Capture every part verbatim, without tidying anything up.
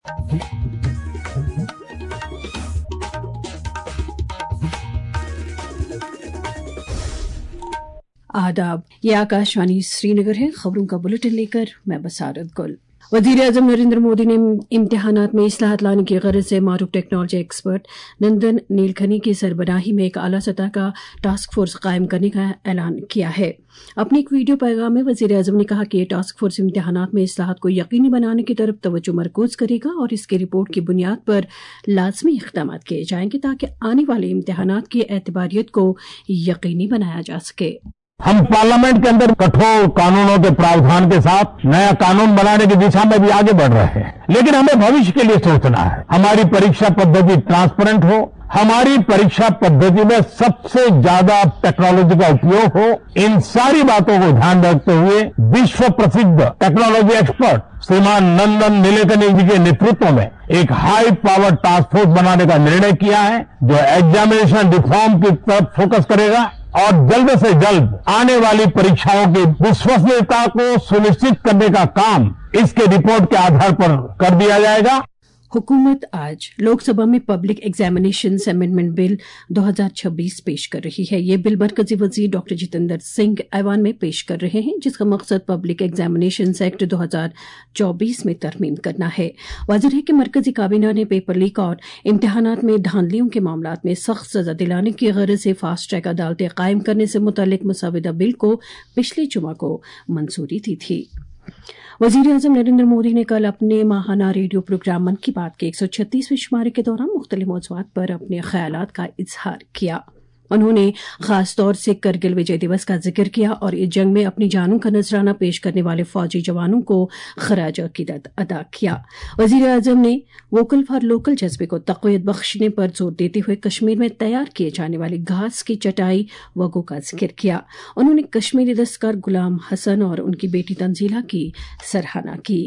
आदाब, ये आकाशवाणी श्रीनगर है। खबरों का बुलेटिन लेकर मैं बसारत गुल। वज़ीर-ए-आज़म नरेंद्र मोदी ने इम्तिहानात में इस्लाहत लाने की गरज से मारूफ टेक्नोलॉजी एक्सपर्ट नंदन नीलखनी की सरबराही में एक आला सतह का टास्क फोर्स कायम करने का ऐलान किया है। अपने एक वीडियो पैगाम में वज़ीर-ए-आज़म ने कहा कि ये टास्क फोर्स इम्तिहानात में इस्लाहत को यकीनी बनाने की तरफ तवज्जो मरकूज करेगा और इसकी रिपोर्ट की बुनियाद पर लाजमी इक़दाम किए जाएंगे ताकि आने वाले इम्तिहानात की एतबारियत को यकीनी बनाया जा सके। हम पार्लियामेंट के अंदर कठोर कानूनों के प्रावधान के साथ नया कानून बनाने की दिशा में भी आगे बढ़ रहे हैं, लेकिन हमें भविष्य के लिए सोचना है। हमारी परीक्षा पद्धति ट्रांसपेरेंट हो, हमारी परीक्षा पद्धति में सबसे ज्यादा टेक्नोलॉजी का उपयोग हो। इन सारी बातों को ध्यान रखते हुए विश्व प्रसिद्ध टेक्नोलॉजी एक्सपर्ट श्रीमान नंदन नीलेकनी जी के नेतृत्व में एक हाई पावर टास्क फोर्स बनाने का निर्णय किया है, जो एग्जामिनेशन रिफॉर्म की तरफ फोकस करेगा और जल्द से जल्द आने वाली परीक्षाओं की विश्वसनीयता को सुनिश्चित करने का काम इसके रिपोर्ट के आधार पर कर दिया जाएगा। हुकूमत आज लोकसभा में पब्लिक एग्जामिनेशंस अमेंडमेंट बिल दो हज़ार छब्बीस पेश कर रही है। ये बिल मरकजी वजीर डॉक्टर जितेंद्र सिंह ऐवान में पेश कर रहे हैं, जिसका मकसद पब्लिक एग्जामिनेशंस एक्ट दो हज़ार चौबीस में तरमीम करना है। वाज़ेह है कि मरकजी काबीना ने पेपर लीक और इम्तिहानात में धांधलियों के मामलात में सख्त सजा दिलाने की गरज से फास्ट ट्रैक अदालतें कायम करने से मुतल्लिक मुसवदा बिल को पिछले जुमा को मंजूरी दी थी। वज़ीर-ए-आज़म नरेंद्र मोदी ने कल अपने माहाना रेडियो प्रोग्राम मन की बात के एक सौ छत्तीसवें शुमारे के दौरान मुख्तलिफ मौज़ूआत पर अपने ख़यालात का इजहार किया। उन्होंने खास तौर से करगिल विजय दिवस का जिक्र किया और इस जंग में अपनी जानों का नजराना पेश करने वाले फौजी जवानों को खराज अकीदत अदा किया। वज़ीर-ए-आज़म ने वोकल फॉर लोकल जज्बे को तक़वियत बख्शने पर जोर देते हुए कश्मीर में तैयार किए जाने वाली घास की चटाई वगों का जिक्र किया। उन्होंने कश्मीरी दस्तकार गुलाम हसन और उनकी बेटी तंजीला की सराहना की।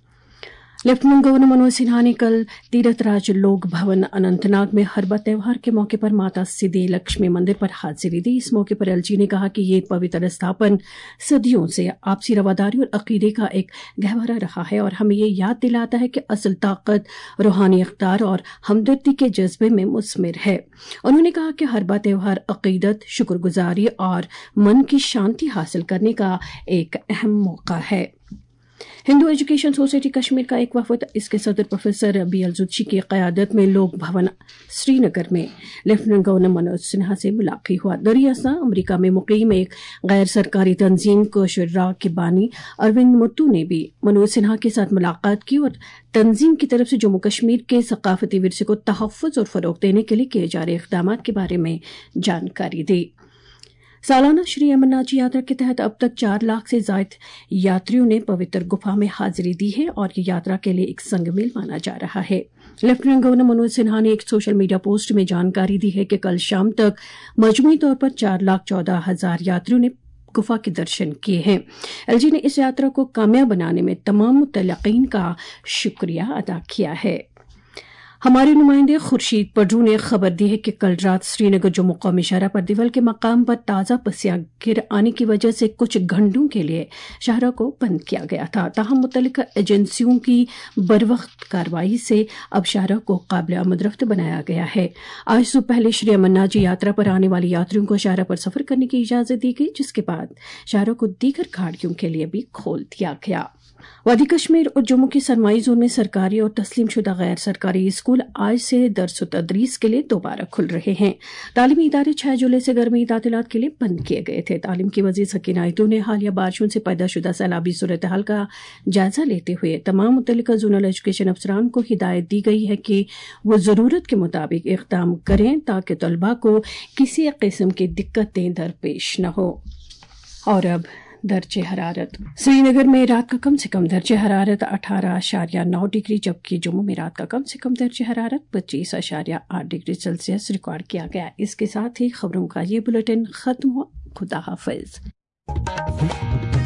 लेफ्टिनेंट गवर्नर मनोज सिन्हा ने कल तीरथ राज लोक भवन अनंतनाग में हरबा त्योहार के मौके पर माता सिद्धि लक्ष्मी मंदिर पर हाजिरी दी। इस मौके पर एलजी ने कहा कि ये पवित्र स्थापन सदियों से आपसी रवादारी और अकीदे का एक गहवारा रहा है और हमें ये याद दिलाता है कि असल ताकत रूहानी इख्तियार और हमदर्दी के जज्बे में मुस्मिर है। उन्होंने कहा कि हरबा त्योहार अकीदत, शुक्रगुजारी और मन की शांति हासिल करने का एक अहम मौका है। हिंदू एजुकेशन सोसाइटी कश्मीर का एक वफद इसके सदर प्रोफेसर बी एल जुत्शी की क़यादत में लोक भवन श्रीनगर में लेफ्टिनेंट गवर्नर मनोज सिन्हा से मुलाकात हुआ। दरियासा अमरीका में मुकीम एक गैर सरकारी तंजीम कोशर राग के बानी अरविंद मुत्तू ने भी मनोज सिन्हा के साथ मुलाकात की और तंजीम की तरफ से जम्मू कश्मीर के सकाफती विरसे को तहफ़्फ़ुज़ और फ़रोग़ देने के लिए किए जा रहे इक़दामात के बारे में जानकारी दी। सालाना श्री अमरनाथ जी यात्रा के तहत अब तक चार लाख से ज्यादा यात्रियों ने पवित्र गुफा में हाजिरी दी है और ये यात्रा के लिए एक संगमेल माना जा रहा है। लेफ्टिनेंट गवर्नर मनोज सिन्हा ने एक सोशल मीडिया पोस्ट में जानकारी दी है कि कल शाम तक मजमूई तौर पर चार लाख चौदह हजार यात्रियों ने गुफा के दर्शन किए हैं। एलजी ने इस यात्रा को कामयाब बनाने में तमाम मुतल्लिक़ीन का शुक्रिया अदा किया है। हमारे नुमाइंदे खुर्शीद पड्रू ने खबर दी है कि कल रात श्रीनगर जम्मू कौमी शहरा पर दिवल के मकाम पर ताज़ा पसियां गिर आने की वजह से कुछ घंटों के लिए शहरा को बंद किया गया था। ताहम मुतल्लिका एजेंसियों की बरवक्त कार्रवाई से अब शहरा को काबिल आमदरफ्त बनाया गया है। आज सुबह पहले श्री अमरनाथ जी यात्रा पर आने वाले यात्रियों को शहरा पर सफर करने की इजाजत दी गई, जिसके बाद शहरा को दीगर गाड़ियों के लिए भी खोल दिया गया। वादी कश्मीर और जम्मू के सरमाई जोन में सरकारी और तस्लीम शुदा गैर सरकारी स्कूल आज से दर्स व तदरीस के लिए दोबारा खुल रहे हैं। तालीमी इदारे छह जुलाई से गर्मी तातीलात के लिए बंद किए गए थे। तालीम की वज़ीर सकीना आयतू ने हालिया बारिशों से पैदा शुदा सैलाबी सूरत हाल का जायजा लेते हुए तमाम मुतल्लिका जोनल एजुकेशन अफसरान को हिदायत दी गई है कि वो ज़रूरत के मुताबिक इक़दाम करें ताकि तलबा को किसी किस्म की दिक्कतें दरपेश न हो। और अब दर्जे हरारत। श्रीनगर में रात का कम से कम दर्जे हरारत अठारह अशारिया नौ डिग्री, जबकि जम्मू में रात का कम से कम दर्जे हरारत पच्चीस अशारिया आठ डिग्री सेल्सियस रिकॉर्ड किया गया। इसके साथ ही खबरों का ये बुलेटिन खत्म हुआ। खुदा हाफिज।